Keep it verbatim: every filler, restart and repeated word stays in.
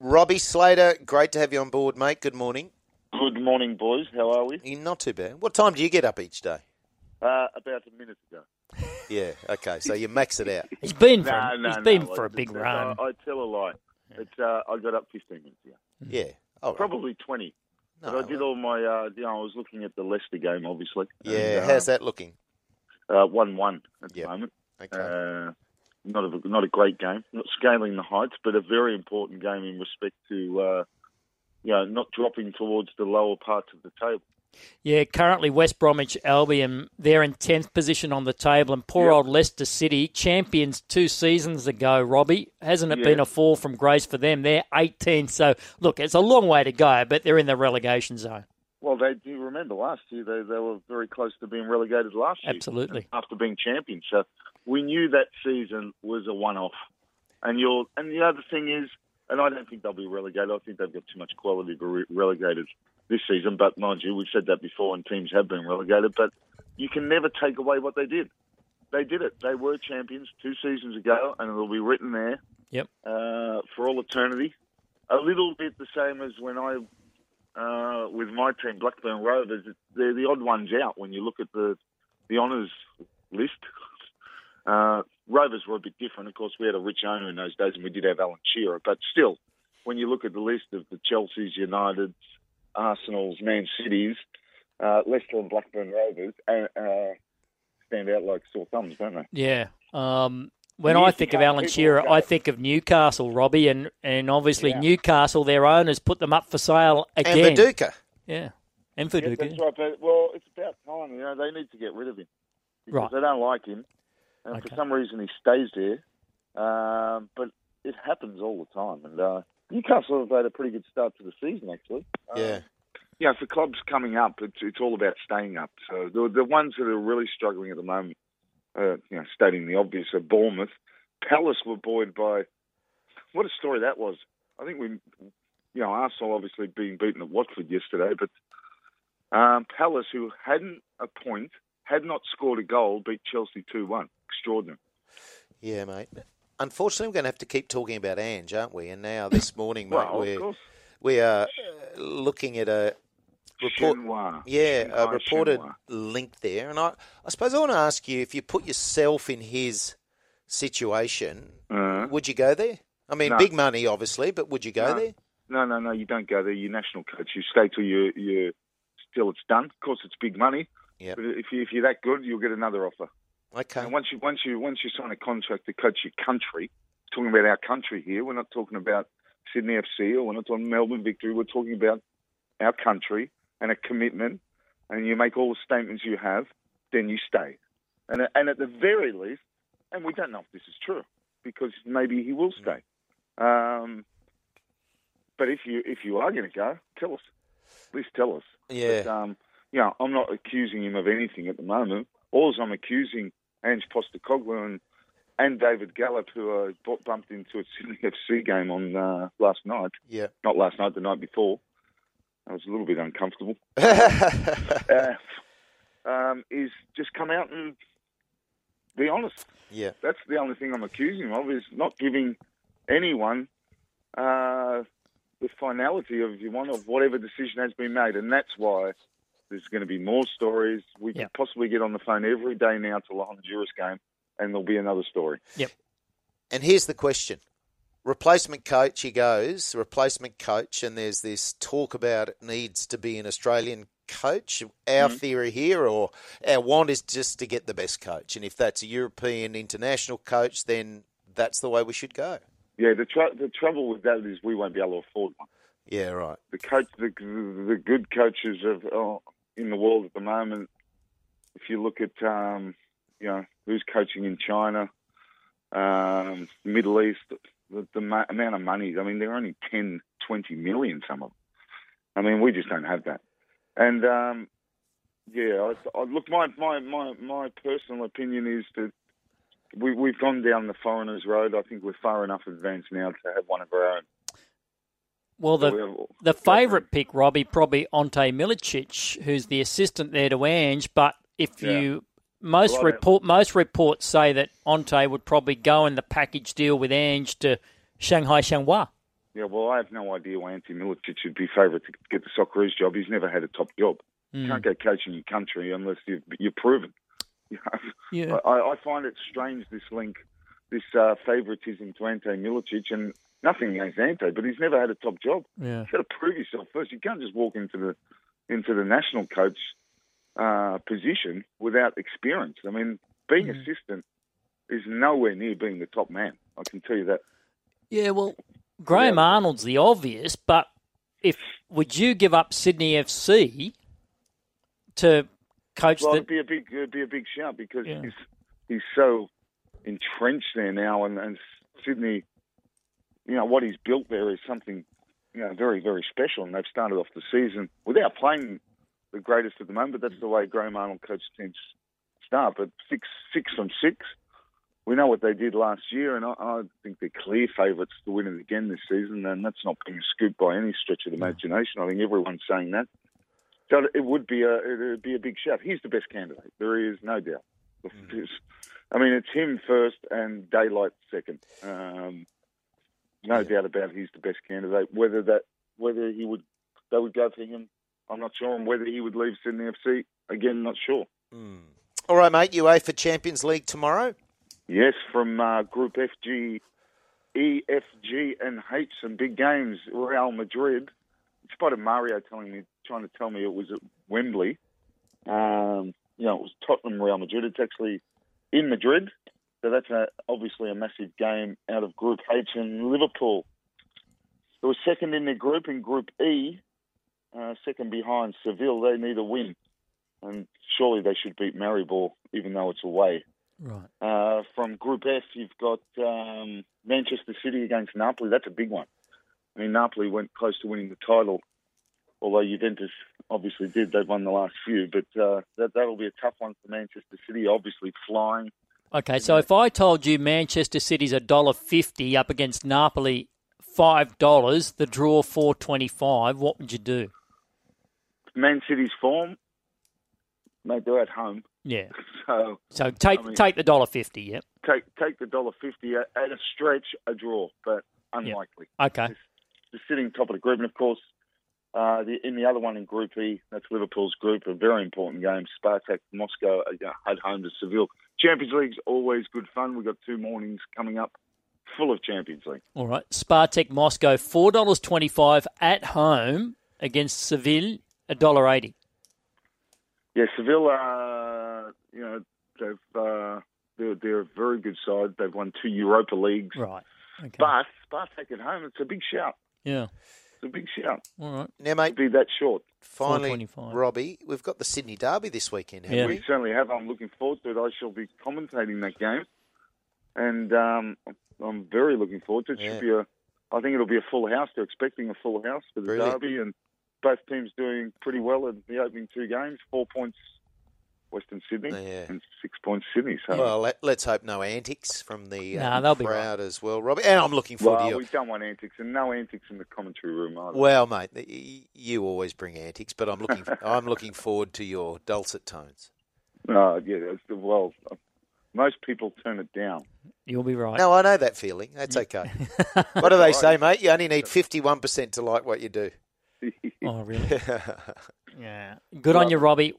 Robbie Slater, great to have you on board, mate. Good morning. Good morning, boys. How are we? You're not too bad. What time do you get up each day? Uh, about a minute ago. Yeah, okay, so you max it out. He's been for, no, a, no, he's been no, for I, a big I, run. I, I tell a lie. It's, uh, I got up fifteen minutes ago. Yeah. Oh, Probably twenty. no, but I did all my, uh, you know, I was looking at the Leicester game, obviously. Yeah, and, how's that looking? Uh, one one at Yep. the moment. Okay. Uh, not a not a great game, not scaling the heights, but a very important game in respect to, uh, you know, not dropping towards the lower parts of the table. Yeah, currently West Bromwich Albion, they're in tenth position on the table, and poor Yep. old Leicester City, champions two seasons ago, Robbie. Hasn't it Yeah. been a fall from grace for them? They're eighteenth, so look, it's a long way to go, but they're in the relegation zone. Well, they do you remember last year they they were very close to being relegated last year. Absolutely. After being champions, so we knew that season was a one-off. And you're and the other thing is, and I don't think they'll be relegated. I think they've got too much quality to be re- relegated this season. But mind you, we've said that before, and teams have been relegated. But you can never take away what they did. They did it. They were champions two seasons ago, and it'll be written there Yep. uh, for all eternity. A little bit the same as when I. Uh, with my team, Blackburn Rovers, they're the odd ones out when you look at the the honours list. Uh, Rovers were a bit different. Of course, we had a rich owner in those days, and we did have Alan Shearer. But still, when you look at the list of the Chelsea's, United's, Arsenal's, Man City's, uh, Leicester and Blackburn Rovers uh, uh, stand out like sore thumbs, don't they? Yeah. Um, when And I if think you of can't Alan people Shearer, go- I think of Newcastle, Robbie, and, and obviously Yeah. Newcastle, their owners put them up for sale And again. Viduka. Yeah. And Yeah, Viduka. that's right. But, well, it's about time. You know, they need to get rid of him because Right. they don't like him, and Okay. for some reason he stays there. Um, but it happens all the time. And uh, Newcastle have had a pretty good start to the season, actually. Um, Yeah. Yeah, for clubs coming up, it's it's all about staying up. So the the ones that are really struggling at the moment, uh, you know, stating the obvious, are Bournemouth. Palace were buoyed by what a story that was. I think we, you know, Arsenal obviously being beaten at Watford yesterday, but um, Palace, who hadn't a point, had not scored a goal, beat Chelsea two one. Extraordinary. Yeah, mate. Unfortunately, we're going to have to keep talking about Ange, aren't we? And now this morning, mate, Well, of we're, course. we are uh, looking at a report. Chinois. Yeah, a Shanghai reported Chinois. link there. And I, I suppose I want to ask you, if you put yourself in his situation, Uh, would you go there? I mean, No. big money, obviously, but would you go No. there? No, no, no. You don't go there. You're national coach. You stay till you you till it's done. Of course, it's big money. Yep. But if you if you're that good, you'll get another offer. Okay. And once you once you once you sign a contract to coach your country, talking about our country here. We're not talking about Sydney F C or we're not talking Melbourne Victory. We're talking about our country and a commitment. And you make all the statements you have, then you stay. And and at the very least, and we don't know if this is true because maybe he will stay. Um, but if you if you are going to go, tell us. At least tell us. Yeah. But, um, you know, I'm not accusing him of anything at the moment. All I'm accusing Ange Postecoglou and, and David Gallup, who I bu- bumped into a Sydney F C game on uh, last night. Yeah. Not last night, the night before. I was a little bit uncomfortable. uh, um, is just come out and be honest. Yeah. That's the only thing I'm accusing him of, is not giving anyone uh, the finality of you want of whatever decision has been made, and that's why there's going to be more stories. We Yep. could possibly get on the phone every day now to the Honduras game, and there'll be another story. Yep. And here's the question. Replacement coach, he goes, replacement coach, and there's this talk about it needs to be an Australian coach. Our Mm-hmm. theory here, or our want, is just to get the best coach. And if that's a European international coach, then that's the way we should go. Yeah, the tr- the trouble with that is we won't be able to afford one. Yeah, right. The coach, the the good coaches of oh, in the world at the moment. If you look at um, you know who's coaching in China, um, Middle East, the, the ma- amount of money. I mean, they're only ten, twenty million. Some of them. I mean, we just don't have that. And um, yeah, I, I, look, my, my my my personal opinion is that we we've gone down the foreigners' road. I think we're far enough advanced now to have one of our own. Well, So the we have- the favourite pick, Robbie, probably Ante Milicic, who's the assistant there to Ange. But if Yeah. you most Well, I don't- report most reports say that Ante would probably go in the package deal with Ange to Shanghai Shenhua. Yeah, well, I have no idea why Ante Milicic should be favourite to get the Socceroos job. He's never had a top job. Mm. You can't go coaching your country unless you've, you're proven. You know? Yeah. I, I find it strange, this link, this uh, favouritism to Ante Milicic, and nothing against Ante, but he's never had a top job. Yeah. You've got to prove yourself first. You can't just walk into the into the national coach uh, position without experience. I mean, being Mm. assistant is nowhere near being the top man. I can tell you that. Yeah, well, Graham Yeah. Arnold's the obvious, but if would you give up Sydney F C to coach Well, the... it'd be a big, it'd be a big shout because Yeah. he's he's so entrenched there now, and, and Sydney, you know, what he's built there is something, you know, very, very special. And they've started off the season without playing the greatest at the moment. But that's the way Graham Arnold coached teams start. But six, six from six, we know what they did last year, and I, I think they're clear favourites to win it again this season. And that's not being scooped by any stretch of the imagination. I think everyone's saying that. So it would be a it would be a big shout. He's the best candidate. There is no doubt. Mm. I mean, it's him first and Daylight second. Um, no yeah. doubt about it, he's the best candidate. Whether that whether he would they would go for him, I'm not sure. And whether he would leave Sydney F C, again, not sure. Mm. All right, mate. UEFA Champions League tomorrow. Yes, from uh, Group F, G, E, F, G, and H. Some big games. Real Madrid. In spite of Mario telling me, trying to tell me it was at Wembley, um, you know, it was Tottenham, Real Madrid. It's actually in Madrid, so that's a, obviously a massive game out of Group H. And Liverpool, they were second in their group in Group E, uh, second behind Seville. They need a win, and surely they should beat Maribor, even though it's away. Right. Uh, from Group F, you've got um, Manchester City against Napoli. That's a big one. I mean, Napoli went close to winning the title, although Juventus obviously did. They've won the last few, but uh, that, that'll be a tough one for Manchester City, obviously flying. Okay, so if I told you Manchester City's one dollar fifty up against Napoli five dollars, the draw four twenty-five, what would you do? Man City's form, mate, they're at home. Yeah. So so take I mean, take the one dollar fifty, yep. Take take the one dollar fifty at, at a stretch, a draw, but unlikely. Yep. Okay. They're sitting top of the group, and of course, uh, the, in the other one in Group E, that's Liverpool's group, a very important game. Spartak Moscow uh, at home to Seville. Champions League's always good fun. We've got two mornings coming up full of Champions League. All right. Spartak Moscow, four dollars twenty-five at home against Seville, one dollar eighty. Yeah, Seville, uh, you know, they've, uh, they're, they're a very good side. They've won two Europa Leagues. Right. Okay. But Spartak at home, it's a big shout. Yeah. It's a big shout. All right. Now, mate, be that short. Finally, Robbie, we've got the Sydney Derby this weekend, haven't Yeah. we? We certainly have. I'm looking forward to it. I shall be commentating that game. And um, I'm very looking forward to it. It Yeah. should be a, I think it'll be a full house. They're expecting a full house for the Brilliant. Derby. And both teams doing pretty well in the opening two games. Four points Western Sydney Yeah. and six points Sydney. So Well, let, let's hope no antics from the uh, Nah, they'll be crowd as well, Robbie. And I'm looking forward well, to you. we don't want antics, and no antics in the commentary room either. Well, mate, y- you always bring antics, but I'm looking. I'm looking forward to your dulcet tones. Uh, yeah, it's, well, most people turn it down. You'll be right. No, I know that feeling. That's okay. What do they say, mate? You only need fifty-one percent to like what you do. Oh, really? Yeah. Good on you, Robbie.